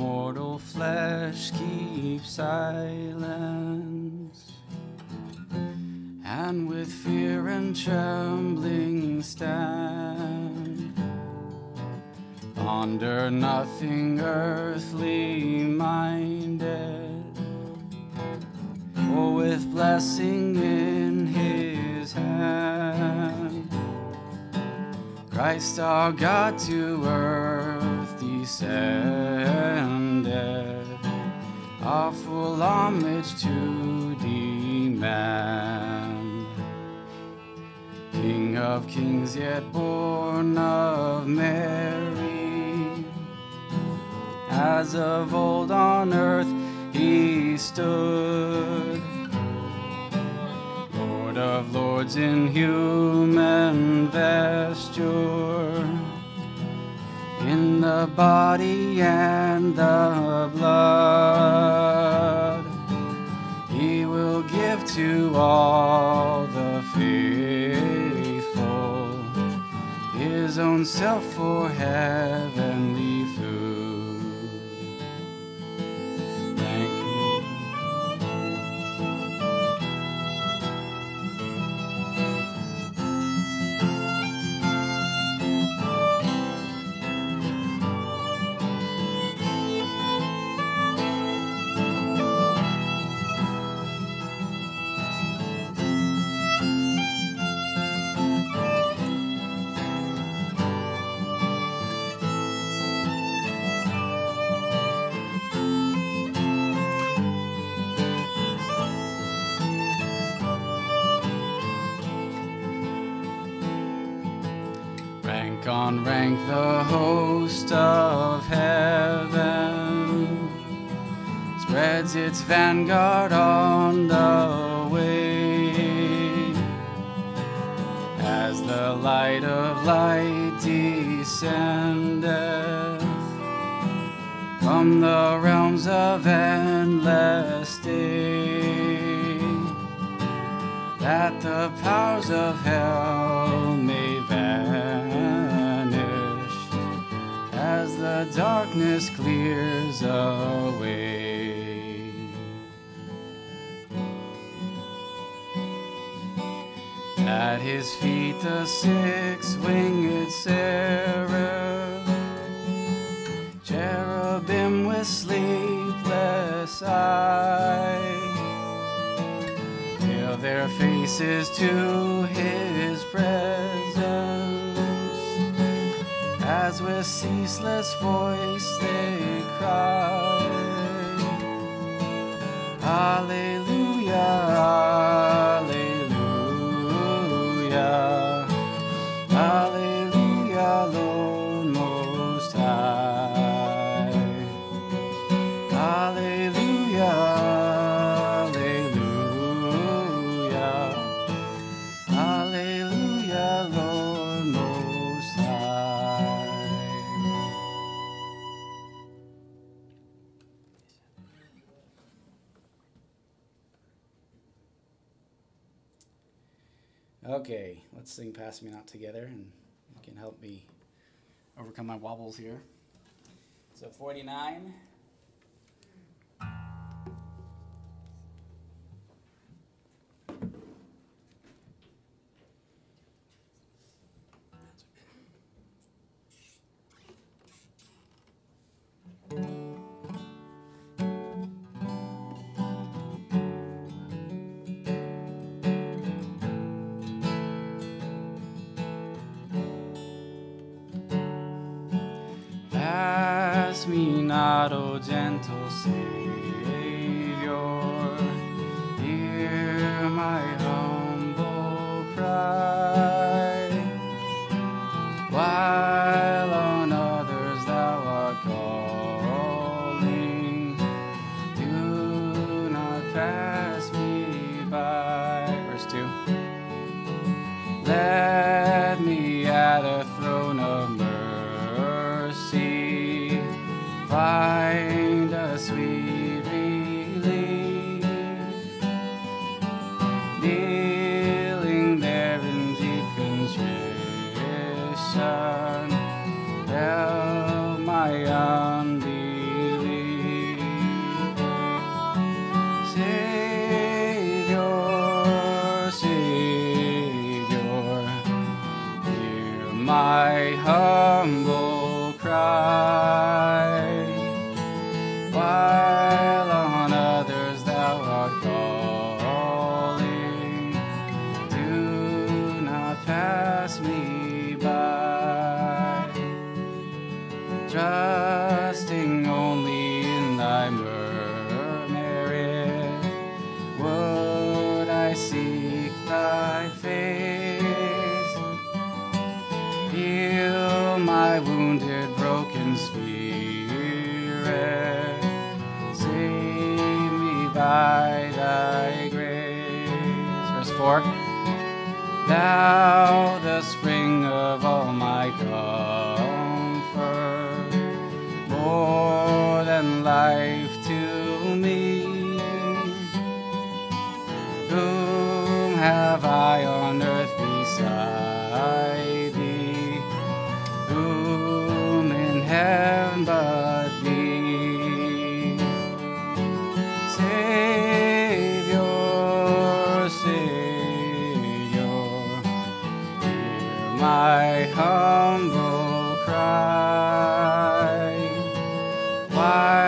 mortal flesh keep silence, and with fear and trembling stand, ponder nothing earthly minded, for with blessing in his hand, Christ our God to earth descended, our full homage to demand. King of kings, yet born of Mary, as of old on earth he stood, Lord of lords in human vesture, in the body and the blood, he will give to all the faithful his own self for heavenly food. Thank you. Rank on rank the host of heaven spreads its vanguard on the way, as the light of light descendeth from the realms of endless day, that the powers of hell may vanish as the darkness clears away. At his feet the six-winged seraph, cherubim with sleepless eye, veil their faces to his presence, as with ceaseless voice they cry, Alleluia, Alleluia, Alleluia, Lord Most High, Alleluia, Alleluia, Alleluia, Lord Most High. Okay, let's sing Pass Me Not together, and you can help me overcome my wobbles here. So 49. Pass me not, O gentle Savior, hear my humble cry, while on others thou art calling, do not pass me by. Verse 2. Let me at a throne of mercy find a sweet relief, kneeling there in deep contrition, help my unbelief. while on others thou art calling. Do not pass me by, trusting only in thy merit, would I seek thy face. Heal my wounded, broken spirit, save me by thy grace. Verse 4. Thou, the spring of all my comfort, more than life to me. Whom have I on earth beside thee? Whom in heaven but thee? Savior, Savior, hear my humble cry. Why